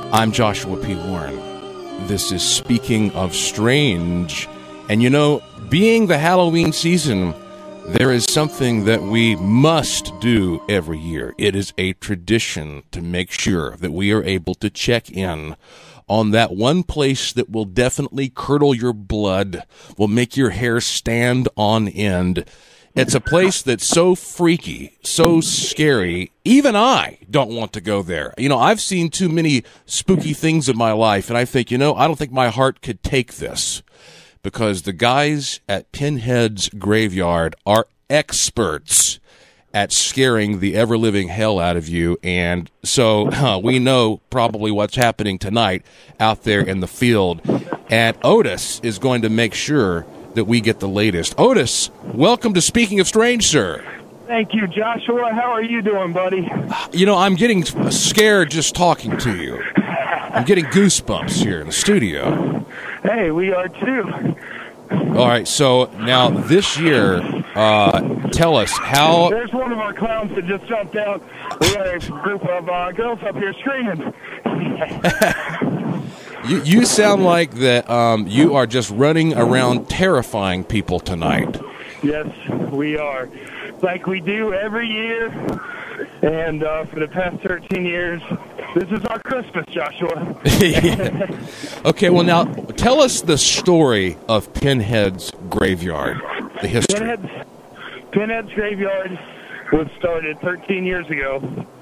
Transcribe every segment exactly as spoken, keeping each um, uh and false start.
I'm Joshua P. Warren. This is Speaking of Strange. And you know, being the Halloween season, there is something that we must do every year. It is a tradition to make sure that we are able to check in on that one place that will definitely curdle your blood, will make your hair stand on end. It's a place that's so freaky, so scary, even I don't want to go there. You know, I've seen too many spooky things in my life, and I think, you know, I don't think my heart could take this, because the guys at Pinhead's Graveyard are experts at scaring the ever-living hell out of you, and so uh, we know probably what's happening tonight out there in the field, and Otis is going to make sure that we get the latest. Otis, welcome to Speaking of Strange, sir. Thank you, Joshua. How are you doing, buddy? You know, I'm getting scared just talking to you. I'm getting goosebumps here in the studio. Hey, we are too. All right, so now this year, uh, tell us how... There's one of our clowns that just jumped out. We got a group of uh, girls up here screaming. You, you sound like that um, you are just running around terrifying people tonight. Yes, we are. Like we do every year. And uh, for the past thirteen years, this is our Christmas, Joshua. Yeah. Okay, well now, tell us the story of Pinhead's Graveyard, the history. Pinhead's, Pinhead's Graveyard was started thirteen years ago.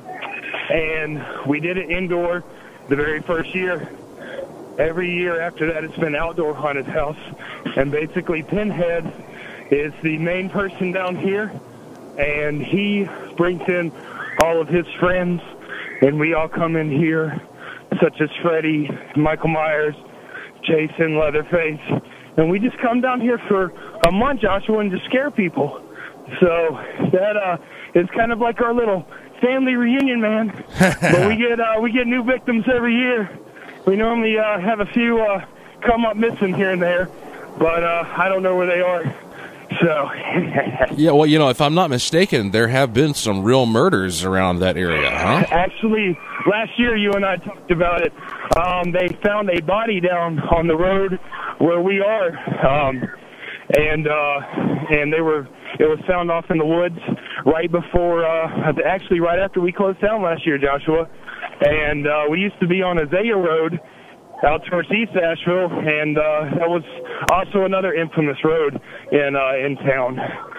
And we did it indoor the very first year. Every year after that, it's been outdoor haunted house. And basically, Pinhead is the main person down here. And he brings in all of his friends. And we all come in here, such as Freddy, Michael Myers, Jason, Leatherface. And we just come down here for a month, Joshua, and just scare people. So that uh, is kind of like our little family reunion, man. But we get uh, we get new victims every year. We normally uh, have a few uh, come up missing here and there, but uh, I don't know where they are. So yeah, well, you know, if I'm not mistaken, there have been some real murders around that area, huh? Actually, last year you and I talked about it. Um, they found a body down on the road where we are, um, and uh, and they were. It was found off in the woods right before, uh, actually right after we closed down last year, Joshua. And uh, we used to be on Azalea Road out towards East Asheville, and uh, that was also another infamous road in uh, in town.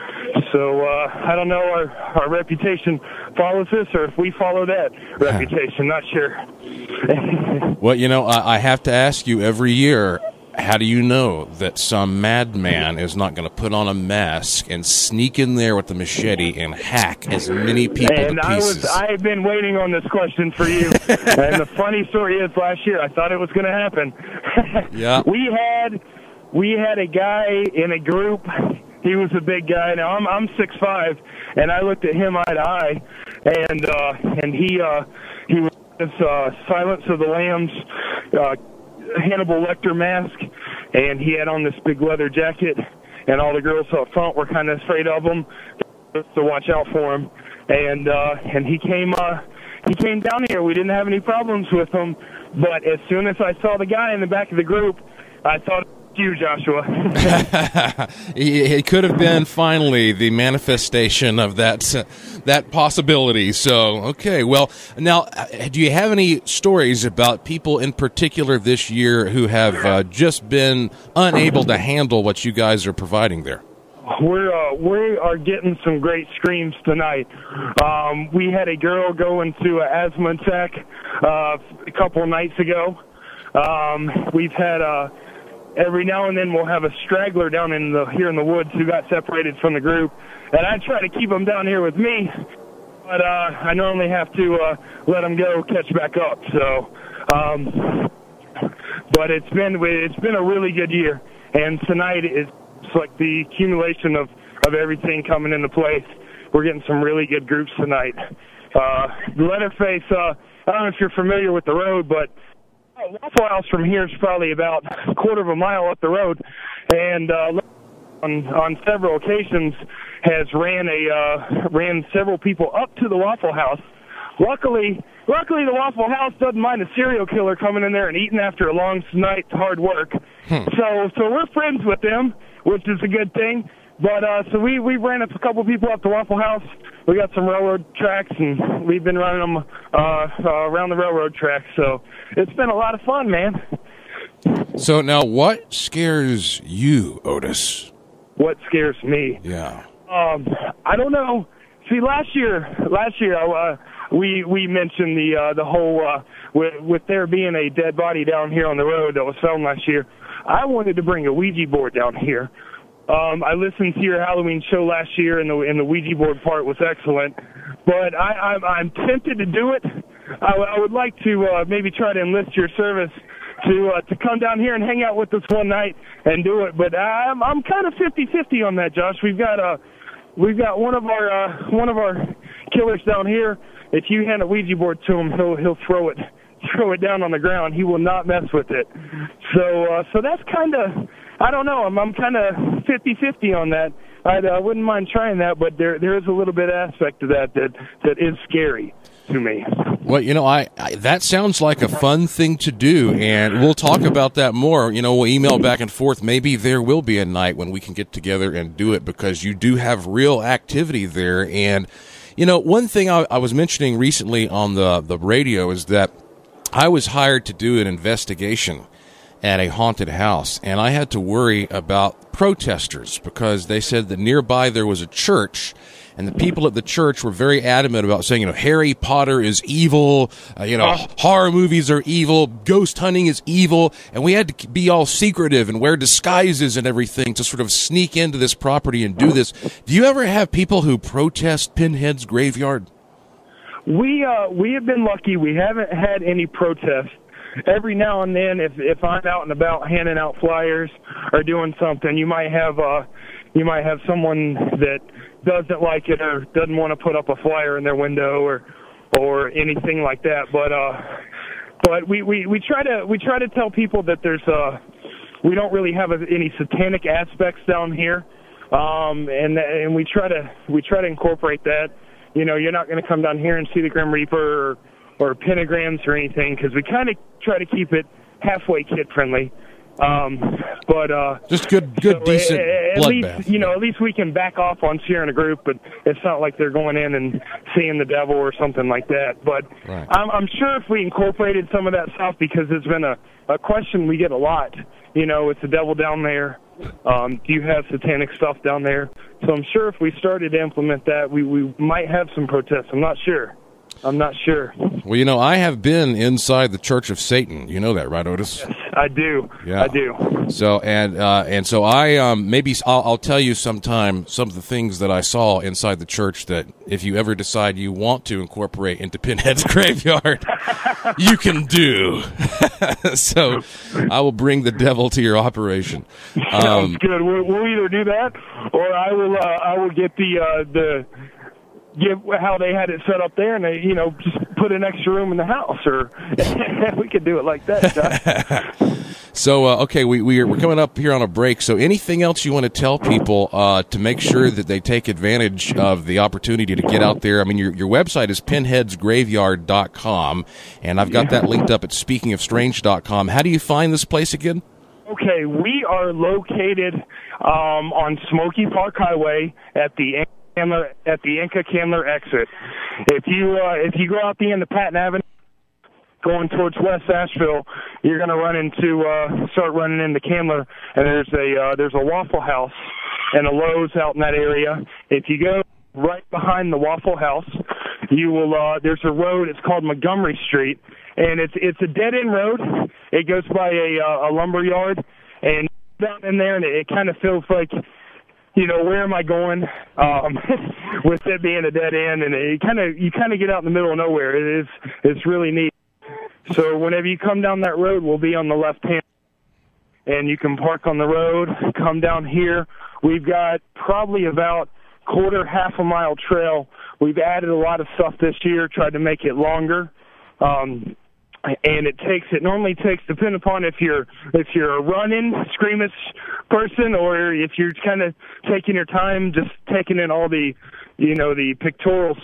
So uh, I don't know our, our reputation follows this, or if we follow that reputation, not sure. Well, you know, I, I have to ask you every year, how do you know that some madman is not going to put on a mask and sneak in there with the machete and hack as many people and to I pieces? was, I have been waiting on this question for you. And the funny story is, last year I thought it was going to happen. Yeah. We had we had a guy in a group. He was a big guy. Now I'm I'm six five, and I looked at him eye to eye, and uh, and he uh, he was uh, Silence of the Lambs. Uh, Hannibal Lecter mask, and he had on this big leather jacket, and all the girls up front were kind of afraid of him, to watch out for him. And uh, and he came uh, he came down here. We didn't have any problems with him, but as soon as I saw the guy in the back of the group, I thought it was you, Joshua. It could have been finally the manifestation of that uh, that possibility. So, okay, well, now, uh, do you have any stories about people in particular this year who have uh, just been unable to handle what you guys are providing there? We're uh, we are getting some great screams tonight. Um, we had a girl go into an asthma attack uh, a couple of nights ago. Um, we've had a Every now and then we'll have a straggler down in the here in the woods who got separated from the group, and I try to keep them down here with me, but uh, I normally have to uh, let them go, catch back up. So, um, but it's been it's been a really good year, and tonight is like the accumulation of, of everything coming into place. We're getting some really good groups tonight. Uh, Leatherface, uh, I don't know if you're familiar with the road, but Waffle House from here is probably about a quarter of a mile up the road, and uh, on on several occasions has ran a uh, ran several people up to the Waffle House luckily, luckily the Waffle House doesn't mind a serial killer coming in there and eating after a long night's hard work. Hmm. So, so we're friends with them, which is a good thing. But uh, so we we ran up a couple people up to Waffle House. We got some railroad tracks, and we've been running them uh, uh, around the railroad tracks. So it's been a lot of fun, man. So now, what scares you, Otis? What scares me? Yeah. Um, I don't know. See, last year, last year, uh, we we mentioned the uh, the whole uh, with, with there being a dead body down here on the road that was found last year. I wanted to bring a Ouija board down here. Um, I listened to your Halloween show last year, and the and the Ouija board part was excellent. But I, I'm I'm tempted to do it. I, I would like to uh, maybe try to enlist your service to uh, to come down here and hang out with us one night and do it. But I'm I'm kind of fifty-fifty on that, Josh. We've got uh we've got one of our uh, one of our killers down here. If you hand a Ouija board to him, he'll he'll throw it throw it down on the ground. He will not mess with it. So uh, so that's kind of, I don't know. I'm I'm kind of fifty-fifty on that. I uh, wouldn't mind trying that, but there there is a little bit aspect to that that that is scary to me. Well, you know, I, I that sounds like a fun thing to do, and we'll talk about that more. You know, we'll email back and forth. Maybe there will be a night when we can get together and do it, because you do have real activity there. And you know, one thing I, I was mentioning recently on the the radio is that I was hired to do an investigation at a haunted house, and I had to worry about protesters because they said that nearby there was a church, and the people at the church were very adamant about saying, you know, Harry Potter is evil, uh, you know, oh. horror movies are evil, ghost hunting is evil, and we had to be all secretive and wear disguises and everything to sort of sneak into this property and do this. Do you ever have people who protest Pinhead's graveyard? We uh, we have been lucky. We haven't had any protests. Every now and then, if if I'm out and about handing out flyers or doing something, you might have uh, you might have someone that doesn't like it or doesn't want to put up a flyer in their window or or anything like that. But uh, but we, we, we try to we try to tell people that there's uh we don't really have any satanic aspects down here, um, and and we try to we try to incorporate that. You know, you're not going to come down here and see the Grim Reaper or, or pentagrams or anything, because we kind of try to keep it halfway kid-friendly. Um, but uh, just good, good, so decent at, bloodbath. Least, you know, at least we can back off on sharing a group, but it's not like they're going in and seeing the devil or something like that. But right. I'm, I'm sure if we incorporated some of that stuff, because it's been a, a question we get a lot. You know, it's the devil down there. Um, do you have satanic stuff down there? So I'm sure if we started to implement that, we, we might have some protests. I'm not sure. I'm not sure. Well, you know, I have been inside the Church of Satan. You know that, right, Otis? Yes, I do. Yeah. I do. So and uh, and so I um, maybe I'll, I'll tell you sometime some of the things that I saw inside the church that if you ever decide you want to incorporate into Pinhead's graveyard, you can do. So I will bring the devil to your operation. Um, Sounds good. We'll, we'll either do that, or I will. Uh, I will get the uh, the. Give how they had it set up there, and they, you know, just put an extra room in the house, or we could do it like that. So, uh, okay, we, we're, we're coming up here on a break. So anything else you want to tell people uh, to make sure that they take advantage of the opportunity to get out there? I mean, your your website is pinheads graveyard dot com, and I've got that linked up at speaking of strange dot com. How do you find this place again? Okay, we are located um, on Smoky Park Highway at the Candler, at the Inca Candler exit. If you uh, if you go out the end of Patton Avenue, going towards West Asheville, you're going to run into uh, start running into Candler, and there's a uh, there's a Waffle House and a Lowe's out in that area. If you go right behind the Waffle House, you will uh, there's a road. It's called Montgomery Street, and it's it's a dead end road. It goes by a uh, a lumber yard, and down in there, and it, it kind of feels like, you know, where am I going? Um, with it being a dead end, and it kind of you kind of get out in the middle of nowhere. It is it's really neat. So whenever you come down that road, we'll be on the left hand, and you can park on the road. Come down here. We've got probably about quarter half a mile trail. We've added a lot of stuff this year, tried to make it longer. Um, And it takes, it normally takes, depending upon if you're, if you're a running, screamish person, or if you're kind of taking your time, just taking in all the, you know, the pictorial stuff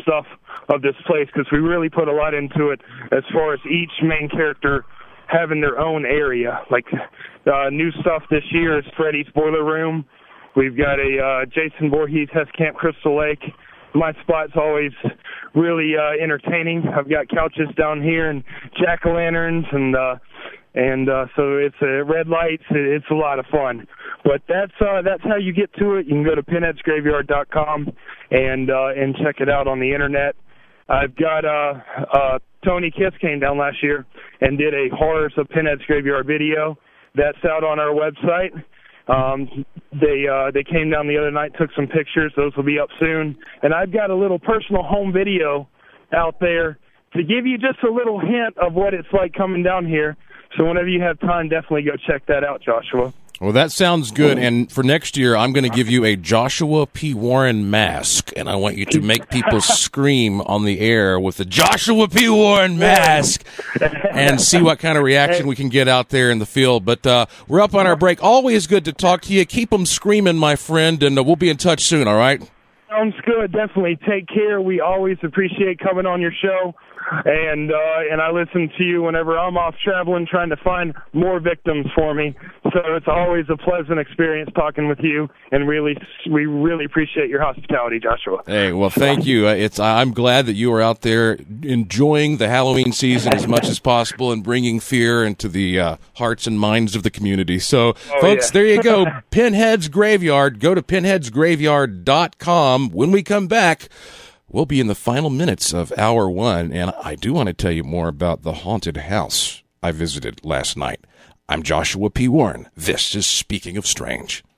of this place because we really put a lot into it as far as each main character having their own area. Like uh, new stuff this year is Freddy's Boiler Room. We've got a uh, Jason Voorhees has Camp Crystal Lake. My spot's always really uh, entertaining. I've got couches down here and jack-o'-lanterns, and uh, and uh, so it's uh, red lights. It's a lot of fun. But that's uh, that's how you get to it. You can go to pinheads graveyard dot com and uh, and check it out on the internet. I've got uh, uh, Tony Kiss came down last year and did a Horrors of Pinheads Graveyard video. That's out on our website. Um, they uh, they came down the other night, took some pictures. Those will be up soon. And I've got a little personal home video out there to give you just a little hint of what it's like coming down here. So whenever you have time, definitely go check that out, Joshua. Well, that sounds good. And for next year, I'm going to give you a Joshua P. Warren mask, and I want you to make people scream on the air with the Joshua P. Warren mask and see what kind of reaction we can get out there in the field. But uh, we're up on our break. Always good to talk to you. Keep them screaming, my friend, and uh, we'll be in touch soon, all right? Sounds good. Definitely. Take care. We always appreciate coming on your show. And uh, and I listen to you whenever I'm off traveling, trying to find more victims for me. So it's always a pleasant experience talking with you, and really, we really appreciate your hospitality, Joshua. Hey, well, thank you. Uh, it's I'm glad that you are out there enjoying the Halloween season as much as possible and bringing fear into the uh, hearts and minds of the community. So, oh, folks, yeah. there you go. Pinhead's Graveyard. Go to pinheads graveyard dot com. When we come back, we'll be in the final minutes of hour one, and I do want to tell you more about the haunted house I visited last night. I'm Joshua P. Warren. This is Speaking of Strange.